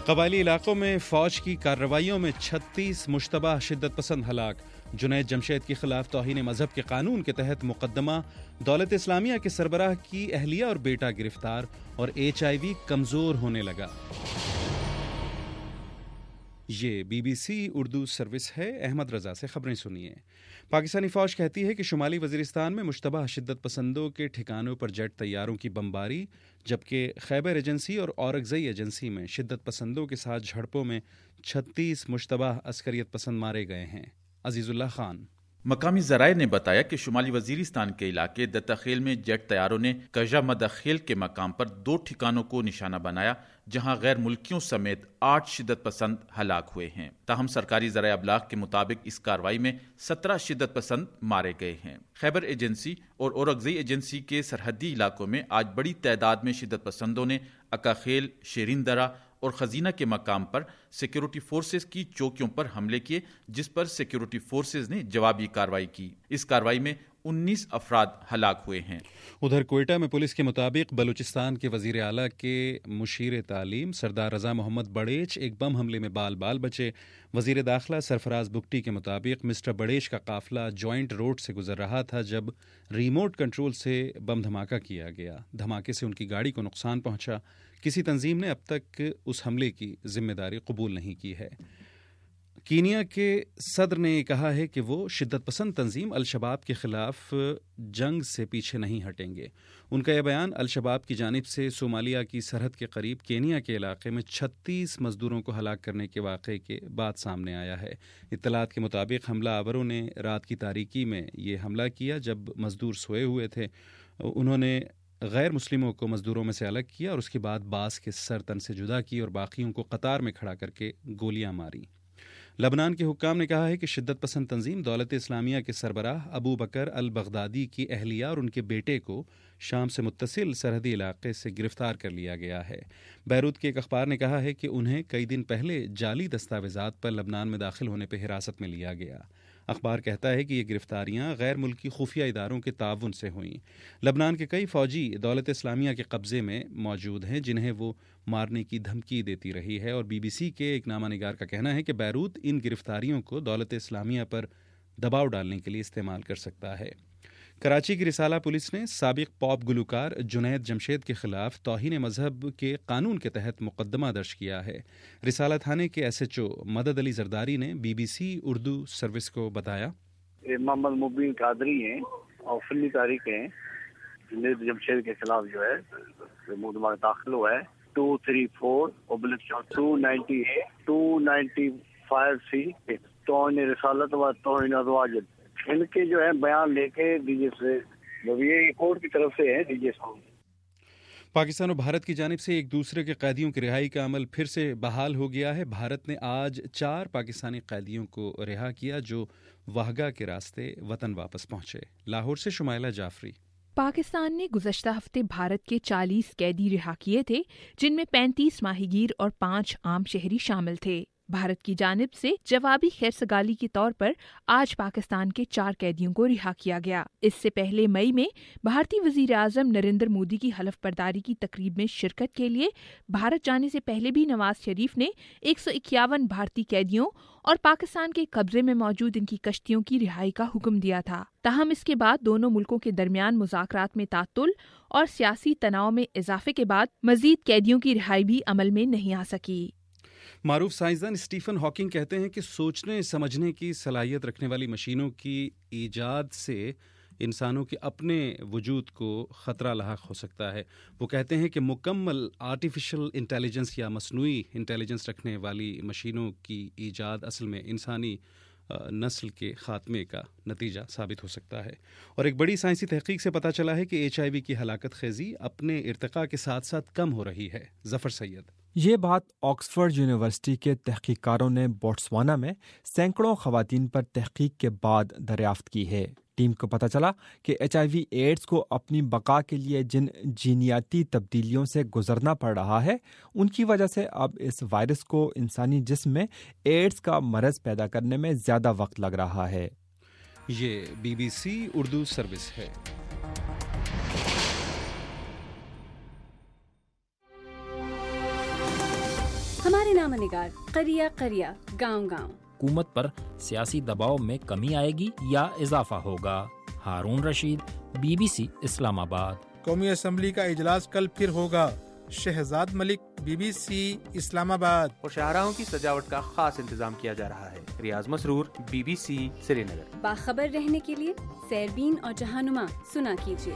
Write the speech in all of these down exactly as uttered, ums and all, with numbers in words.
قبائلی علاقوں میں فوج کی کارروائیوں میں چھتیس مشتبہ شدت پسند ہلاک. جنید جمشید کے خلاف توہین مذہب کے قانون کے تحت مقدمہ. دولت اسلامیہ کے سربراہ کی اہلیہ اور بیٹا گرفتار. اور ایچ آئی وی کمزور ہونے لگا. یہ B B C Urdu service ہے. احمد رضا سے خبریں سنیے. پاکستانی فوج کہتی ہے کہ شمالی وزیرستان میں مشتبہ شدت پسندوں کے ٹھکانوں پر جیٹ طیاروں کی بمباری، جبکہ خیبر ایجنسی اور اورکزئی ایجنسی میں شدت پسندوں کے ساتھ جھڑپوں میں چھتیس مشتبہ عسکریت پسند مارے گئے ہیں. عزیز اللہ خان. مقامی ذرائع نے بتایا کہ شمالی وزیرستان کے علاقے دتاخیل میں جیٹ طیاروں نے کجا مداخیل کے مقام پر دو ٹھکانوں کو نشانہ بنایا، جہاں غیر ملکیوں سمیت آٹھ شدت پسند ہلاک ہوئے ہیں. تاہم سرکاری ذرائع ابلاغ کے مطابق اس کارروائی میں سترہ شدت پسند مارے گئے ہیں. خیبر ایجنسی اور اورکزئی ایجنسی کے سرحدی علاقوں میں آج بڑی تعداد میں شدت پسندوں نے اکاخیل، شیرین درہ اور خزینہ کے مقام پر سیکیورٹی فورسز کی چوکیوں پر حملے کیے، جس پر سیکیورٹی فورسز نے جوابی کارروائی کی. اس کارروائی میں انیس افراد ہلاک ہوئے ہیں. ادھر کوئٹہ میں پولیس کے مطابق بلوچستان کے وزیر اعلیٰ کے مشیر تعلیم سردار رضا محمد بڑیچ ایک بم حملے میں بال بال بچے. وزیر داخلہ سرفراز بگٹی کے مطابق مسٹر بڑیچ کا قافلہ جوائنٹ روڈ سے گزر رہا تھا جب ریموٹ کنٹرول سے بم دھماکہ کیا گیا. دھماکے سے ان کی گاڑی کو نقصان پہنچا. کسی تنظیم نے اب تک اس حملے کی ذمہ داری قبول نہیں کی ہے. کینیا کے صدر نے کہا ہے کہ وہ شدت پسند تنظیم الشباب کے خلاف جنگ سے پیچھے نہیں ہٹیں گے. ان کا یہ بیان الشباب کی جانب سے صومالیہ کی سرحد کے قریب کینیا کے علاقے میں چھتیس مزدوروں کو ہلاک کرنے کے واقعے کے بعد سامنے آیا ہے. اطلاعات کے مطابق حملہ آوروں نے رات کی تاریکی میں یہ حملہ کیا جب مزدور سوئے ہوئے تھے. انہوں نے غیر مسلموں کو مزدوروں میں سے الگ کیا اور اس کے بعد باس کے سر تن سے جدا کی اور باقیوں کو قطار میں کھڑا کر کے گولیاں ماری. لبنان کے حکام نے کہا ہے کہ شدت پسند تنظیم دولت اسلامیہ کے سربراہ ابو بکر البغدادی کی اہلیہ اور ان کے بیٹے کو شام سے متصل سرحدی علاقے سے گرفتار کر لیا گیا ہے. بیروت کے ایک اخبار نے کہا ہے کہ انہیں کئی دن پہلے جعلی دستاویزات پر لبنان میں داخل ہونے پہ حراست میں لیا گیا. اخبار کہتا ہے کہ یہ گرفتاریاں غیر ملکی خفیہ اداروں کے تعاون سے ہوئیں. لبنان کے کئی فوجی دولت اسلامیہ کے قبضے میں موجود ہیں جنہیں وہ مارنے کی دھمکی دیتی رہی ہے. اور بی بی سی کے ایک نامہ نگار کا کہنا ہے کہ بیروت ان گرفتاریوں کو دولت اسلامیہ پر دباؤ ڈالنے کے لیے استعمال کر سکتا ہے. کراچی کی رسالہ پولیس نے سابق پاپ گلوکار جنید جمشید کے خلاف توہین مذہب کے قانون کے تحت مقدمہ درج کیا ہے. رسالہ تھانے کے ایس ایچ او مدد علی زرداری نے B B C Urdu service کو بتایا محمد مبین قادری ہیں اور فلی تاریخ ہیں. جنید جمشید کے خلاف جو ہے مقدمہ داخل ہوا ہے two three four oblique two ninety eight two ninety five C توہین رسالت و توہین ازواج. ان کے جو ہے بیان لے کے ڈی جی سے یہ کورٹ کی طرف سے ہے ڈی جی سے. پاکستان و بھارت کی جانب سے ایک دوسرے کے قیدیوں کی رہائی کا عمل پھر سے بحال ہو گیا ہے. بھارت نے آج چار پاکستانی قیدیوں کو رہا کیا جو واہگہ کے راستے وطن واپس پہنچے. لاہور سے شمائلہ جعفری. پاکستان نے گزشتہ ہفتے بھارت کے چالیس قیدی رہا کیے تھے جن میں پینتیس ماہی گیر اور پانچ عام شہری شامل تھے. بھارت کی جانب سے جوابی خیرسگالی کے طور پر آج پاکستان کے چار قیدیوں کو رہا کیا گیا. اس سے پہلے مئی میں بھارتی وزیر اعظم نریندر مودی کی حلف برداری کی تقریب میں شرکت کے لیے بھارت جانے سے پہلے بھی نواز شریف نے ایک سو اکیاون بھارتی قیدیوں اور پاکستان کے قبضے میں موجود ان کی کشتیوں کی رہائی کا حکم دیا تھا. تاہم اس کے بعد دونوں ملکوں کے درمیان مذاکرات میں تعطل اور سیاسی تناؤ میں اضافے کے بعد مزید قیدیوں کی رہائی بھی عمل میں نہیں آ سکی. معروف سائنسدان اسٹیفن ہاکنگ کہتے ہیں کہ سوچنے سمجھنے کی صلاحیت رکھنے والی مشینوں کی ایجاد سے انسانوں کے اپنے وجود کو خطرہ لاحق ہو سکتا ہے. وہ کہتے ہیں کہ مکمل آرٹیفیشل انٹیلیجنس یا مصنوعی انٹیلیجنس رکھنے والی مشینوں کی ایجاد اصل میں انسانی نسل کے خاتمے کا نتیجہ ثابت ہو سکتا ہے. اور ایک بڑی سائنسی تحقیق سے پتہ چلا ہے کہ ایچ آئی وی کی ہلاکت خیزی اپنے ارتقاء کے ساتھ ساتھ کم ہو رہی ہے. ظفر سید. یہ بات آکسفورڈ یونیورسٹی کے تحقیقکاروں نے بوٹسوانا میں سینکڑوں خواتین پر تحقیق کے بعد دریافت کی ہے. ٹیم کو پتہ چلا کہ ایچ آئی وی ایڈز کو اپنی بقا کے لیے جن جینیاتی تبدیلیوں سے گزرنا پڑ رہا ہے ان کی وجہ سے اب اس وائرس کو انسانی جسم میں ایڈز کا مرض پیدا کرنے میں زیادہ وقت لگ رہا ہے. یہ B B C Urdu service ہے. ہمارے نام روزنامہ نگار قریہ قریہ گاؤں گاؤں. حکومت پر سیاسی دباؤ میں کمی آئے گی یا اضافہ ہوگا؟ Haroon Rasheed, B B C Islamabad. قومی اسمبلی کا اجلاس کل پھر ہوگا. Shahzad Malik, B B C Islamabad. اور شاہراہوں کی سجاوٹ کا خاص انتظام کیا جا رہا ہے. Riaz Masroor, B B C Srinagar. باخبر رہنے کے لیے سیربین اور جہانما سنا کیجیے.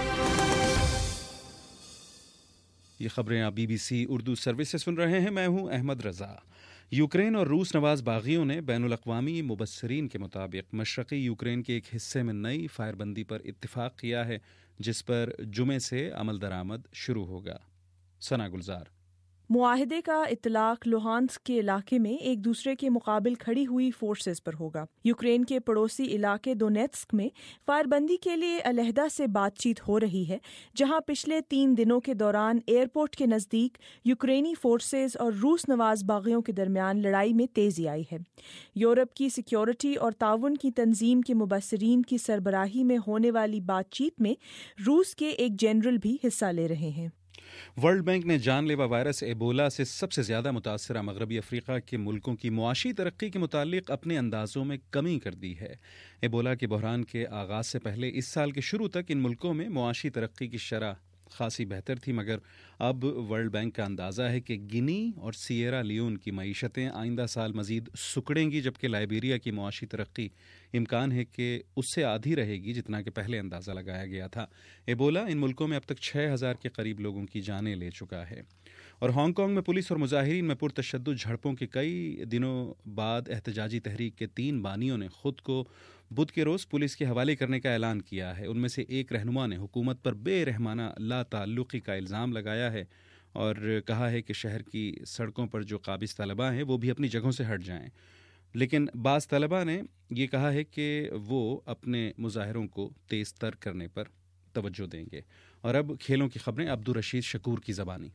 یہ خبریں آپ B B C Urdu service سے سن رہے ہیں. میں ہوں احمد رضا. یوکرین اور روس نواز باغیوں نے بین الاقوامی مبصرین کے مطابق مشرقی یوکرین کے ایک حصے میں نئی فائر بندی پر اتفاق کیا ہے، جس پر جمعے سے عمل درآمد شروع ہوگا. ثنا گلزار. معاہدے کا اطلاق لوہانسک کے علاقے میں ایک دوسرے کے مقابل کھڑی ہوئی فورسز پر ہوگا. یوکرین کے پڑوسی علاقے دونیتسک میں فائر بندی کے لیے علیحدہ سے بات چیت ہو رہی ہے، جہاں پچھلے تین دنوں کے دوران ایئرپورٹ کے نزدیک یوکرینی فورسز اور روس نواز باغیوں کے درمیان لڑائی میں تیزی آئی ہے. یورپ کی سیکیورٹی اور تعاون کی تنظیم کے مبصرین کی سربراہی میں ہونے والی بات چیت میں روس کے ایک جنرل بھی حصہ لے رہے ہیں. ورلڈ بینک نے جان لیوا وائرس ایبولا سے سب سے زیادہ متاثرہ مغربی افریقہ کے ملکوں کی معاشی ترقی کے متعلق اپنے اندازوں میں کمی کر دی ہے. ایبولا کے بحران کے آغاز سے پہلے اس سال کے شروع تک ان ملکوں میں معاشی ترقی کی شرح خاصی بہتر تھی، مگر اب ورلڈ بینک کا اندازہ ہے کہ گنی اور سیئرا لیون کی معیشتیں آئندہ سال مزید سکڑیں گی، جبکہ لائبیریا کی معاشی ترقی امکان ہے کہ اس سے آدھی رہے گی جتنا کہ پہلے اندازہ لگایا گیا تھا. ایبولا ان ملکوں میں اب تک چھ ہزار کے قریب لوگوں کی جانیں لے چکا ہے. اور ہانگ کانگ میں پولیس اور مظاہرین میں پرتشدد جھڑپوں کے کئی دنوں بعد احتجاجی تحریک کے تین بانیوں نے خود کو بدھ کے روز پولیس کے حوالے کرنے کا اعلان کیا ہے. ان میں سے ایک رہنما نے حکومت پر بے رحمانہ لا تعلقی کا الزام لگایا ہے اور کہا ہے کہ شہر کی سڑکوں پر جو قابض طلباء ہیں وہ بھی اپنی جگہوں سے ہٹ جائیں. لیکن بعض طلباء نے یہ کہا ہے کہ وہ اپنے مظاہروں کو تیز تر کرنے پر توجہ دیں گے. اور اب کھیلوں کی خبریں عبدالرشید شکور کی زبانی.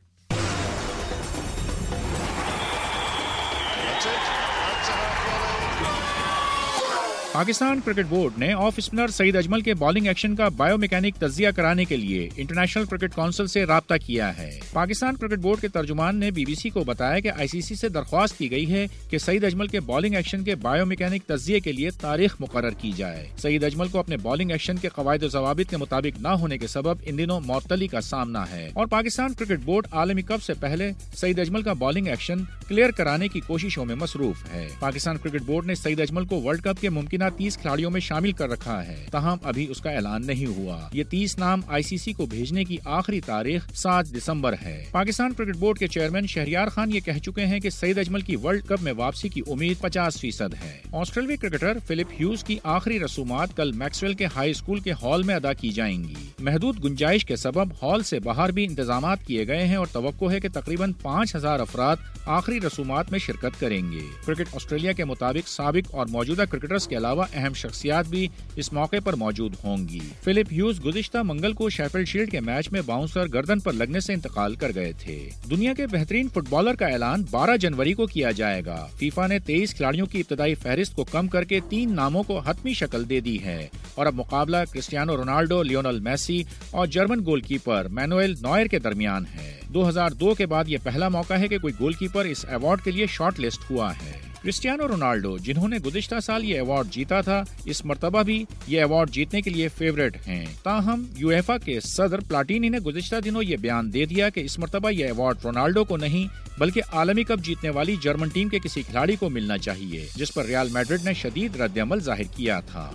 پاکستان کرکٹ بورڈ نے آف اسپنر سعید اجمل کے بالنگ ایکشن کا بائیو میکینک تجزیہ کرانے کے لیے انٹرنیشنل کرکٹ کونسل سے رابطہ کیا ہے. پاکستان کرکٹ بورڈ کے ترجمان نے بی بی سی کو بتایا کہ آئی سی سی سے درخواست کی گئی ہے کہ سعید اجمل کے بالنگ ایکشن کے بائیو میکینک تجزیے کے لیے تاریخ مقرر کی جائے. سعید اجمل کو اپنے بالنگ ایکشن کے قواعد و ضوابط کے مطابق نہ ہونے کے سبب ان دنوں معطلی کا سامنا ہے اور پاکستان کرکٹ بورڈ عالمی کپ سے پہلے سعید اجمل کا بالنگ ایکشن کلیئر کرانے کی کوششوں میں مصروف ہے. پاکستان کرکٹ بورڈ نے سعید اجمل کو ورلڈ کپ کے ممکنہ تیس کھلاڑیوں میں شامل کر رکھا ہے، تاہم ابھی اس کا اعلان نہیں ہوا. یہ تیس نام آئی سی سی کو بھیجنے کی آخری تاریخ سات دسمبر ہے. پاکستان کرکٹ بورڈ کے چیئرمین شہریار خان یہ کہہ چکے ہیں کہ سعید اجمل کی ورلڈ کپ میں واپسی کی امید پچاس فیصد ہے. آسٹریلوی کرکٹر فلپ ہیوز کی آخری رسومات کل میکسویل کے ہائی اسکول کے ہال میں ادا کی جائیں گی. محدود گنجائش کے سبب ہال سے باہر بھی انتظامات کیے گئے ہیں اور توقع ہے کہ تقریباً پانچ ہزار افراد آخری رسومات میں شرکت کریں گے. کرکٹ آسٹریلیا کے مطابق سابق اور موجودہ کرکٹرز کے علاوہ اہم شخصیات بھی اس موقع پر موجود ہوں گی. فلپ ہیوز گزشتہ منگل کو شیفیلڈ شیلڈ کے میچ میں باؤنسر گردن پر لگنے سے انتقال کر گئے تھے. دنیا کے بہترین فٹ بالر کا اعلان بارہ جنوری کو کیا جائے گا. فیفا نے تیئیس کھلاڑیوں کی ابتدائی فہرست کو کم کر کے تین ناموں کو حتمی شکل دے دی ہے اور اب مقابلہ کرسٹیانو رونالڈو، لیونل میسی اور German goalkeeper Manuel Neuer کے درمیان ہے. دو ہزار دو کے بعد یہ پہلا موقع ہے کہ کوئی گول کیپر اس ایوارڈ کے لیے شارٹ لسٹ ہوا ہے. کرسٹیانو رونالڈو، جنہوں نے گزشتہ سال یہ ایوارڈ جیتا تھا، اس مرتبہ بھی یہ ایوارڈ جیتنے کے لیے فیورٹ ہیں. تاہم یویفا کے صدر پلاٹینی نے گزشتہ دنوں یہ بیان دے دیا کہ اس مرتبہ یہ ایوارڈ رونالڈو کو نہیں بلکہ عالمی کپ جیتنے والی جرمن ٹیم کے کسی کھلاڑی کو ملنا چاہیے، جس پر ریال میڈرڈ نے شدید رد عمل ظاہر کیا تھا.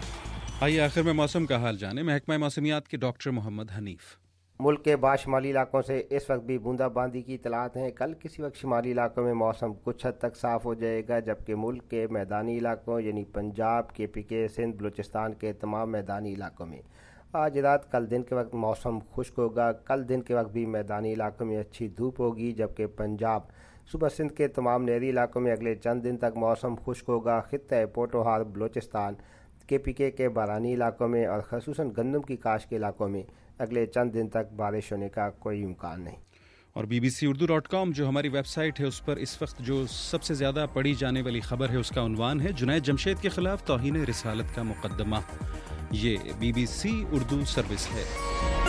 آئیے آخر میں موسم کا حال جانے. محکمہ موسمیات کے ڈاکٹر محمد حنیف. ملک کے بعض شمالی علاقوں سے اس وقت بھی بوندا باندی کی اطلاعات ہیں. کل کسی وقت شمالی علاقوں میں موسم کچھ حد تک صاف ہو جائے گا، جبکہ ملک کے میدانی علاقوں یعنی پنجاب، کے پی کے، سندھ، بلوچستان کے تمام میدانی علاقوں میں آج رات کل دن کے وقت موسم خشک ہوگا. کل دن کے وقت بھی میدانی علاقوں میں اچھی دھوپ ہوگی، جبکہ پنجاب، صوبہ سندھ کے تمام نہری علاقوں میں اگلے چند دن تک موسم خشک ہوگا. خطہ پوٹوہار، بلوچستان، کے پی کے کے بارانی علاقوں میں اور خصوصاً گندم کی کاشت کے علاقوں میں اگلے چند دن تک بارش ہونے کا کوئی امکان نہیں. اور B B C Urdu dot com جو ہماری ویب سائٹ ہے، اس پر اس وقت جو سب سے زیادہ پڑھی جانے والی خبر ہے اس کا عنوان ہے جنید جمشید کے خلاف توہین رسالت کا مقدمہ. یہ B B C Urdu service ہے.